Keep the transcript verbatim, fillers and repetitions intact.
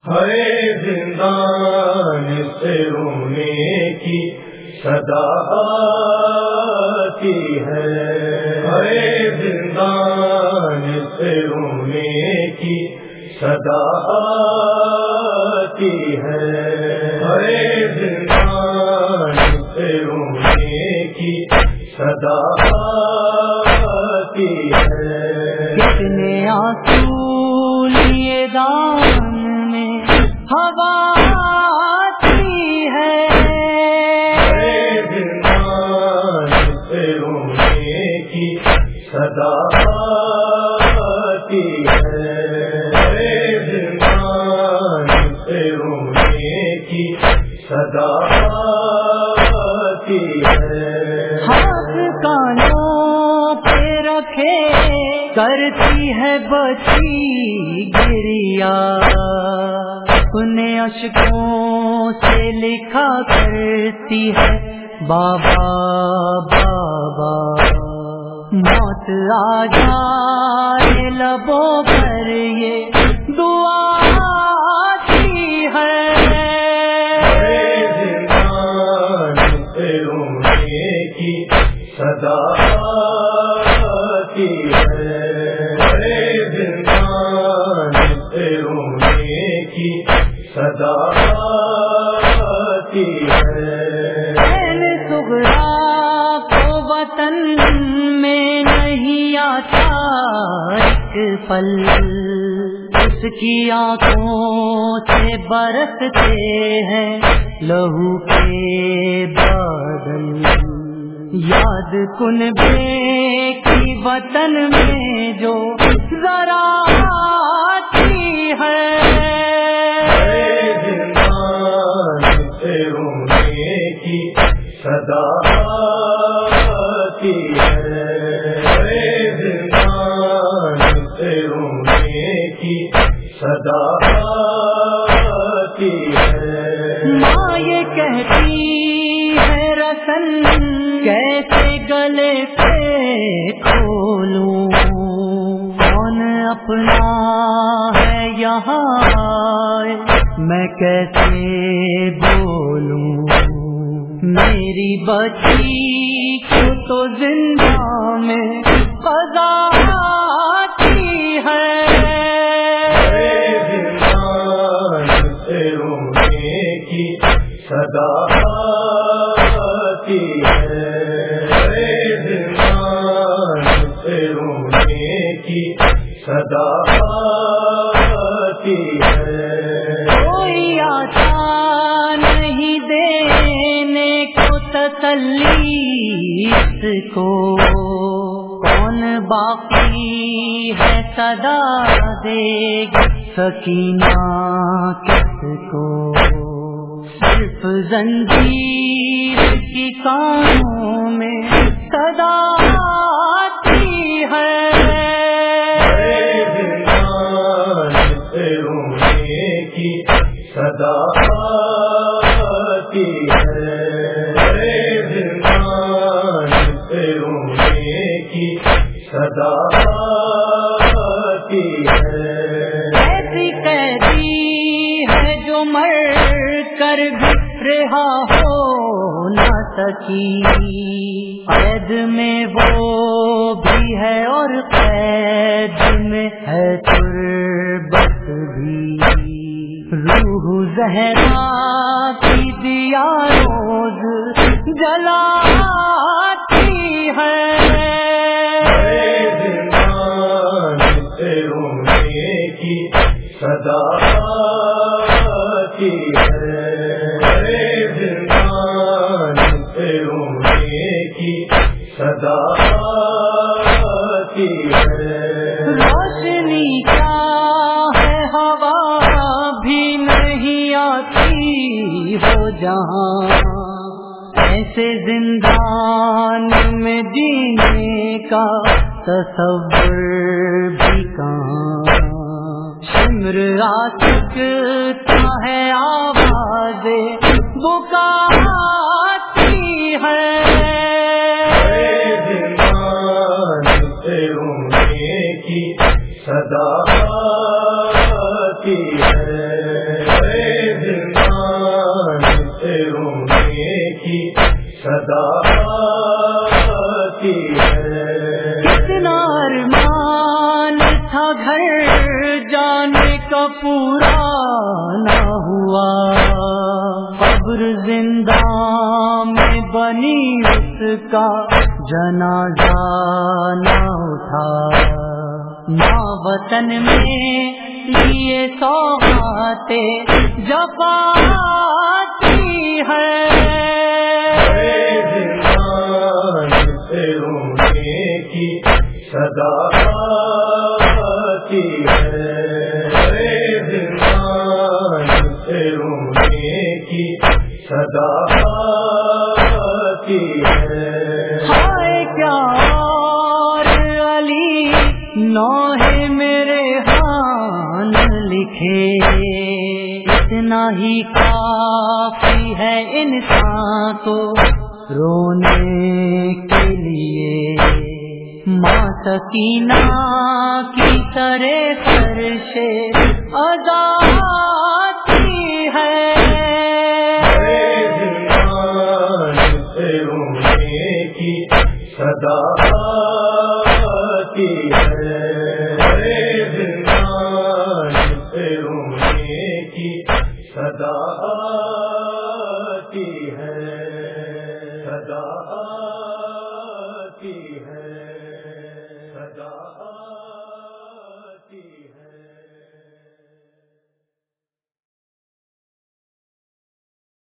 ہر زندان سے رونے کی صدا آتی ہے، ہر زندان سے رونے کی صدا آتی ہے، ہر زندان سے رونے کی صدا آتی ہے۔ کتنے آنسو لیے دامن میں ہوا آتی ہے، ہر زندان سے رونے کی صدا آتی ہے، ہر زندان سے رونے کی صدا آتی ہے۔ ہاتھ کانوں پہ رکھے کرتی ہے بچی گریا، اپنے اشکوں سے لکھا کرتی ہے بابا بابا، موت آ جائے لبوں پر یہ دعا آتی ہے۔ صدا آتی ہے، ہر زندان سے رونے کی صدا آتی ہے۔ عین صغرا کو وطن میں نہیں آتا ایک پل، اس کی آنکھوں سے برستے ہیں لہو کے بادل، یاد کن بے کی وطن میں جو ذرا آتی ہے۔ ہر زندان سے رونے کی صدا آتی ہے، ہر زندان سے رونے کی صدا آتی ہے۔ ماں یہ کہتی ہے رسن کیسے گلے پہ کھولوں، کون اپنا ہے یہاں میں کیسے بولوں، میری بچی کو تو زندہ میں قضا آتی ہے۔ ہر زندان سے رونے کی صدا آتی ہے، ہر زندان سے رونے کی صدا آتی ہے۔ کوئی آتا نہیں دینے کو تسلی اس کو، کون باقی ہے صدا دے گی سکینہ کس کو، صرف زنجیر کی کانوں میں صدا آتی ہے۔ ہر زندان سے رونے کی صدا آتی ہے، ہر زندان سے رونے کی صدا آتی ہے۔ ایسی قیدی ہے جو مر کر بھی رہا ہو نہ سکی، قید میں وہ بھی ہے اور قید میں ہے تربت بھی، روح زہرا کی دیا روز جلاتی ہے۔ ہر زندان سے رونے کی صدا آتی ہے، ہر زندان سے رونے کی صدا آتی ہے۔ روشنی کیا ہے ہوا بھی نہیں آتی ہو جہاں، ایسے زندان میں جینے کا تصور بھی کہاں، شمر آ سکتا ہے آواز بکا آتی ہے۔ ہر زندان سے رونے کی صدا آتی ہے، رونے کی صدا آتی ہے۔ کتنا ارمان تھا گھر جانے کا پورا نہ ہوا، قبر زندہ میں بنی اس کا جنازہ نہ اٹھا، ماں وطن میں لیے سوغاتیں جفا آتی ہے۔ رونے کی صدا آتی ہے، رونے کی صدا آتی ہے۔ ہائے کیا اور علی نوحے میرے ہان لکھے، اتنا ہی کافی ہے انسان کو رونے کے لیے، ماں سکینہ کی طرح فرش عزا آتی ہے۔ رونے کی صدا آتی ہے، رونے کی صدا آتی ہے، صدا